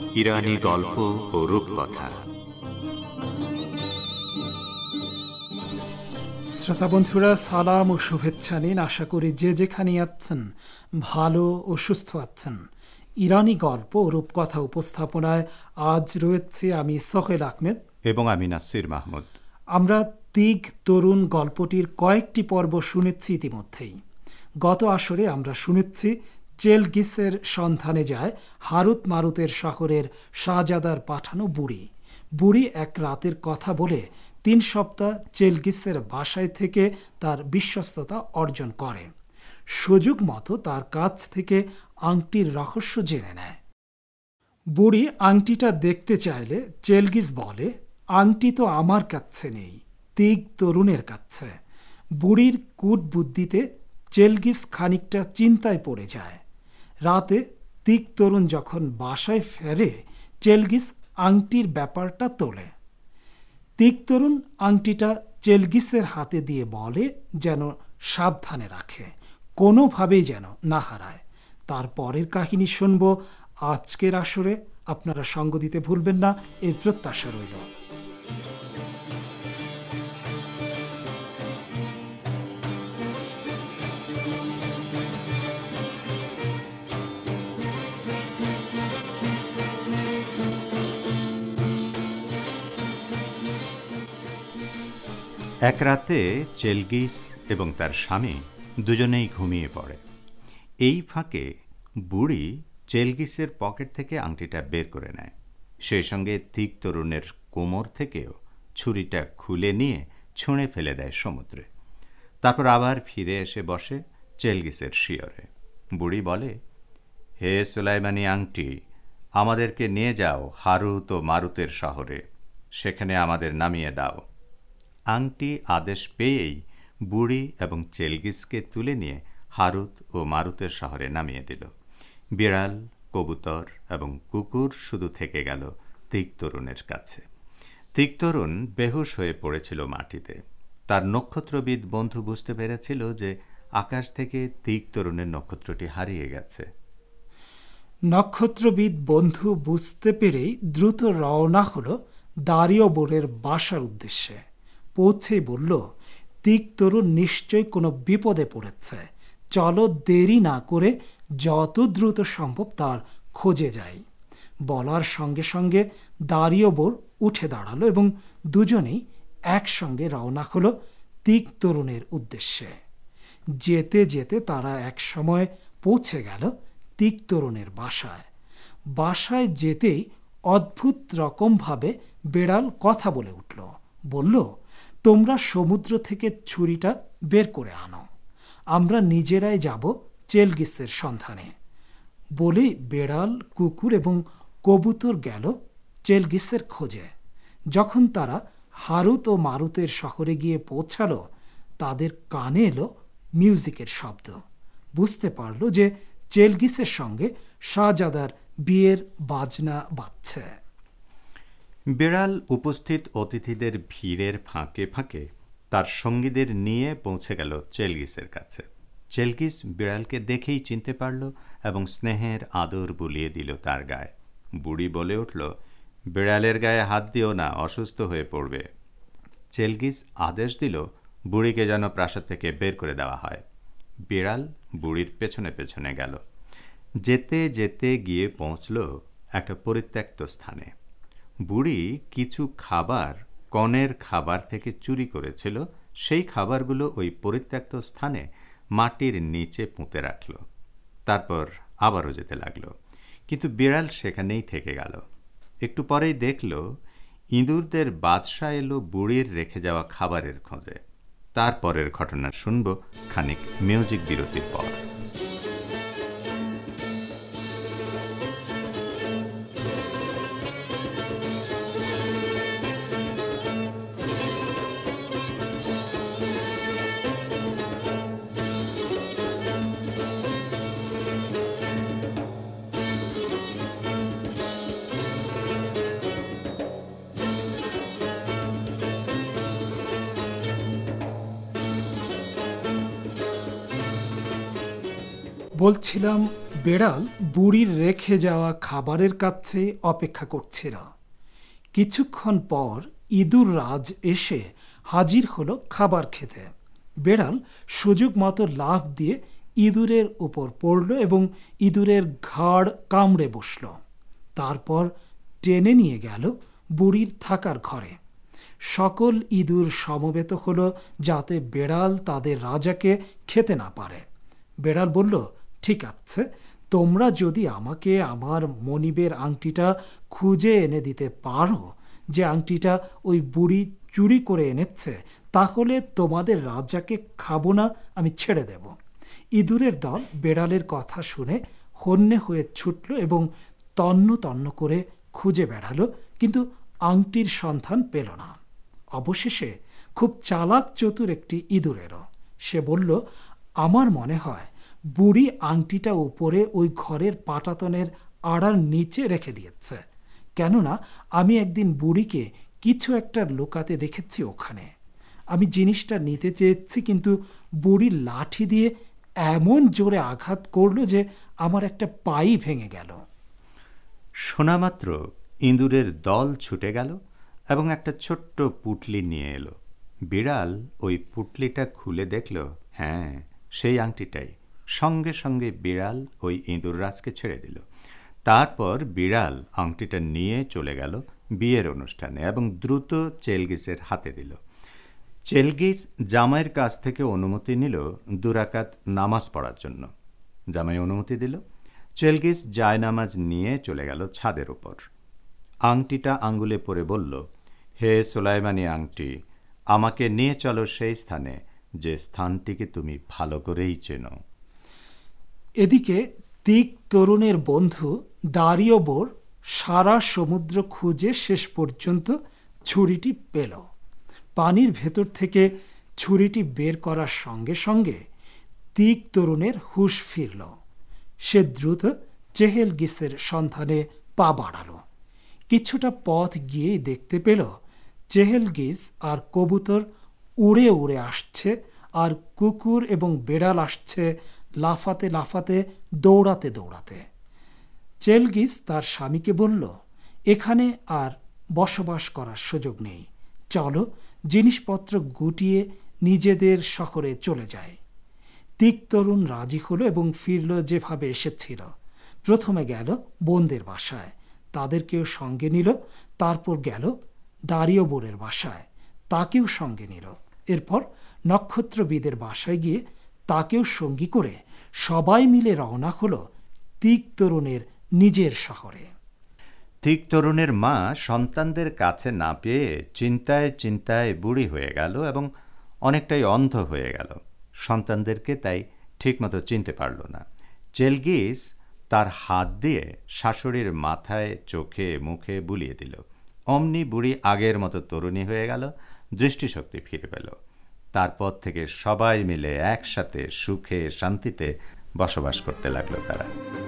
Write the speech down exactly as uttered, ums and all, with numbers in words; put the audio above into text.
ইরানি গল্প ও রূপকথা। শ্রোতা বন্ধুরা, সালাম ও শুভেচ্ছা নিন। আশা করি যে যেখানে আছেন ভালো ও সুস্থ আছেন। ইরানি গল্প ও রূপকথা উপস্থাপনায় আজ রয়েছে আমি সোহেল আহমেদ এবং আমি নাসির মাহমুদ। আমরা তিগ তরুণ গল্পটির কয়েকটি পর্ব শুনেছি ইতিমধ্যেই। গত আসরে আমরা শুনেছি চেলগিসের সন্ধানে যায় হারুত মারুতের শহরের শাহজাদার পাঠানো বুড়ি। বুড়ি এক রাতের কথা বলে তিন সপ্তাহ চেলগিসের বাসায় থেকে তার বিশ্বস্ততা অর্জন করে। সুযোগ মতো তার কাছ থেকে আংটির রহস্য জেনে নেয়। বুড়ি আংটিটা দেখতে চাইলে চেলগিস বলে, আংটি তো আমার কাছে নেই, তিগ তরুণের কাছে। বুড়ির কূট বুদ্ধিতে চেলগিস খানিকটা চিন্তায় পড়ে যায়। রাতে তিগ তরুণ যখন বাসায় ফেরে, চেলগিস আংটির ব্যাপারটা তোলে। তিগ তরুণ আংটিটা চেলগিসের হাতে দিয়ে বলে যেন সাবধানে রাখে, কোনোভাবেই যেন না হারায়। তারপরের কাহিনী শুনব আজকের আসরে। আপনারা সঙ্গ দিতে ভুলবেন না, এর প্রত্যাশা রইল। এক রাতে চেলগিস এবং তার স্বামী দুজনেই ঘুমিয়ে পড়ে। এই ফাঁকে বুড়ি চেলগিসের পকেট থেকে আংটিটা বের করে নেয়। সেই সঙ্গে তিগ তরুণের কোমর থেকেও ছুরিটা খুলে নিয়ে ছুঁড়ে ফেলে দেয় সমুদ্রে। তারপর আবার ফিরে এসে বসে চেলগিসের শিয়রে। বুড়ি বলে, হে সুলাইমানি আংটি, আমাদেরকে নিয়ে যাও হারুত ও মারুতের শহরে, সেখানে আমাদের নামিয়ে দাও। আংটি আদেশ পেয়েই বুড়ি এবং চেলগিসকে তুলে নিয়ে হারুত ও মারুতের শহরে নামিয়ে দিল। বিড়াল, কবুতর এবং কুকুর শুধু থেকে গেল তিগ তরুণের কাছে। তিগ তরুণ বেহুশ হয়ে পড়েছিল মাটিতে। তার নক্ষত্রবিদ বন্ধু বুঝতে পেরেছিল যে আকাশ থেকে তিগ তরুণের নক্ষত্রটি হারিয়ে গেছে। নক্ষত্রবিদ বন্ধু বুঝতে পেরেই দ্রুত রওনা হলো দারিওবোরের বাসার উদ্দেশ্যে। পৌঁছে বলল, তিগ তরুণ নিশ্চয় কোনো বিপদে পড়েছে, চলো দেরি না করে যত দ্রুত সম্ভব তার খোঁজে যাই। বলার সঙ্গে সঙ্গে দারিওবোর উঠে দাঁড়ালো এবং দুজনেই একসঙ্গে রওনা হলো তিগ তরুণের উদ্দেশ্যে। যেতে যেতে তারা এক সময় পৌঁছে গেল তিগ তরুণের বাসায়। বাসায় যেতেই অদ্ভুত রকমভাবে বেড়াল কথা বলে উঠল। বলল, তোমরা সমুদ্র থেকে ছুরিটা বের করে আনো, আমরা নিজেরাই যাব চেলগিসের সন্ধানে। বলেই বেড়াল, কুকুর এবং কবুতর গেল চেলগিসের খোঁজে। যখন তারা হারুত ও মারুতের শহরে গিয়ে পৌঁছালো, তাদের কানে এলো মিউজিকের শব্দ। বুঝতে পারল যে চেলগিসের সঙ্গে শাহজাদার বিয়ের বাজনা বাজছে। বিড়াল উপস্থিত অতিথিদের ভিড়ের ফাঁকে ফাঁকে তার সঙ্গীদের নিয়ে পৌঁছে গেল চেলগিসের কাছে। চেলগিস বিড়ালকে দেখেই চিনতে পারল এবং স্নেহের আদর বুলিয়ে দিল তার গায়ে। বুড়ি বলে উঠল, বিড়ালের গায়ে হাত দিও না, অসুস্থ হয়ে পড়বে। চেলগিস আদেশ দিল বুড়িকে যেন প্রাসাদ থেকে বের করে দেওয়া হয়। বিড়াল বুড়ির পেছনে পেছনে গেল। যেতে যেতে গিয়ে পৌঁছল একটা পরিত্যক্ত স্থানে। বুড়ি কিছু খাবার কনের খাবার থেকে চুরি করেছিল। সেই খাবারগুলো ওই পরিত্যক্ত স্থানে মাটির নিচে পুঁতে রাখল। তারপর আবারও যেতে লাগল, কিন্তু বিড়াল সেখানেই থেকে গেল। একটু পরেই দেখল ইঁদুরদের বাদশা এলো বুড়ির রেখে যাওয়া খাবারের খোঁজে। তারপরের ঘটনা শুনব খানিক মিউজিক বিরতির পর। বলছিলাম, বেড়াল বুড়ির রেখে যাওয়া খাবারের কাছে অপেক্ষা করছিল। কিছুক্ষণ পর ইঁদুর রাজ এসে হাজির হলো খাবার খেতে। বেড়াল সুযোগ মতো লাফ দিয়ে ইঁদুরের উপর পড়ল এবং ইঁদুরের ঘাড় কামড়ে বসল। তারপর টেনে নিয়ে গেল বুড়ির থাকার ঘরে। সকল ইঁদুর সমবেত হলো যাতে বেড়াল তাদের রাজাকে খেতে না পারে। বেড়াল বলল, ঠিক আছে, তোমরা যদি আমাকে আমার মনিবের আংটিটা খুঁজে এনে দিতে পারো, যে আংটিটা ওই বুড়ি চুরি করে এনেছে, তাহলে তোমাদের রাজাকে খাবো না, আমি ছেড়ে দেব। ইঁদুরের দল বেড়ালের কথা শুনে হন্যে হয়ে ছুটল এবং তন্ন তন্ন করে খুঁজে বেড়ালো, কিন্তু আংটির সন্ধান পেল না। অবশেষে খুব চালাক চতুর একটি ইঁদুরেরও সে বলল, আমার মনে হয় বুড়ি আংটিটা উপরে ওই ঘরের পাটাতনের আড়ার নিচে রেখে দিয়েছে, কেননা আমি একদিন বুড়িকে কিছু একটা লুকাতে দেখেছি ওখানে। আমি জিনিসটা নিতে চেয়েছি, কিন্তু বুড়ি লাঠি দিয়ে এমন জোরে আঘাত করলো যে আমার একটা পাই ভেঙে গেল। শোনামাত্র ইঁদুরের দল ছুটে গেল এবং একটা ছোট্ট পুটলি নিয়ে এলো। বিড়াল ওই পুটলিটা খুলে দেখল, হ্যাঁ, সেই আংটিটাই। সঙ্গে সঙ্গে বিড়াল ওই ইঁদুর রাজকে ছেড়ে দিল। তারপর বিড়াল আংটিটা নিয়ে চলে গেল বিয়ের অনুষ্ঠানে এবং দ্রুত চেলগিসের হাতে দিল। চেলগিস জামাইয়ের কাছ থেকে অনুমতি নিল দুরাকাত নামাজ পড়ার জন্য। জামাই অনুমতি দিল। চেলগিস জায়নামাজ নিয়ে চলে গেল ছাদের উপর। আংটিটা আঙ্গুলে পরে বলল, হে সুলাইমানি আংটি, আমাকে নিয়ে চলো সেই স্থানে যে স্থানটিকে তুমি ভালো করেই চেনো। এদিকে তিক তরুণের বন্ধু দারিও বোর সারা সমুদ্র খুঁজে শেষ পর্যন্ত ছুরিটি পেল। পানির ভেতর থেকে ছুরিটি বের করার সঙ্গে সঙ্গে তিক তরুণের হুঁশ ফিরল। সে দ্রুত চেহেলগিসের সন্ধানে পা বাড়াল। কিছুটা পথ গিয়েই দেখতে পেল চেহেলগিস আর কবুতর উড়ে উড়ে আসছে, আর কুকুর এবং বেড়াল আসছে লাফাতে লাফাতে, দৌড়াতে দৌড়াতে। চেলগিস তার স্বামীকে বলল, এখানে আর বসবাস করার সুযোগ নেই, চলো জিনিসপত্র গুটিয়ে নিজেদের শহরে চলে যায়। তিক তরুণ রাজি হলো এবং ফিরল যেভাবে এসেছিল। প্রথমে গেল বোনদের বাসায়, তাদেরকেও সঙ্গে নিল। তারপর গেল দারিও বোরের বাসায়, তাকেও সঙ্গে নিল। এরপর নক্ষত্রবিদের বাসায় গিয়ে তাকেও সঙ্গী করে সবাই মিলে রওনা হলো তিক তরুণের নিজের শহরে। তিক তরুণের মা সন্তানদের কাছে না পেয়ে চিন্তায় চিন্তায় বুড়ি হয়ে গেল এবং অনেকটাই অন্ধ হয়ে গেল। সন্তানদেরকে তাই ঠিকমতো চিনতে পারল না। চেলগিস তার হাত দিয়ে শাশুড়ির মাথায়, চোখে, মুখে বুলিয়ে দিল। অমনি বুড়ি আগের মতো তরুণী হয়ে গেল, দৃষ্টিশক্তি ফিরে পেল। তারপর থেকে সবাই মিলে একসাথে সুখে শান্তিতে বসবাস করতে লাগলো তারা।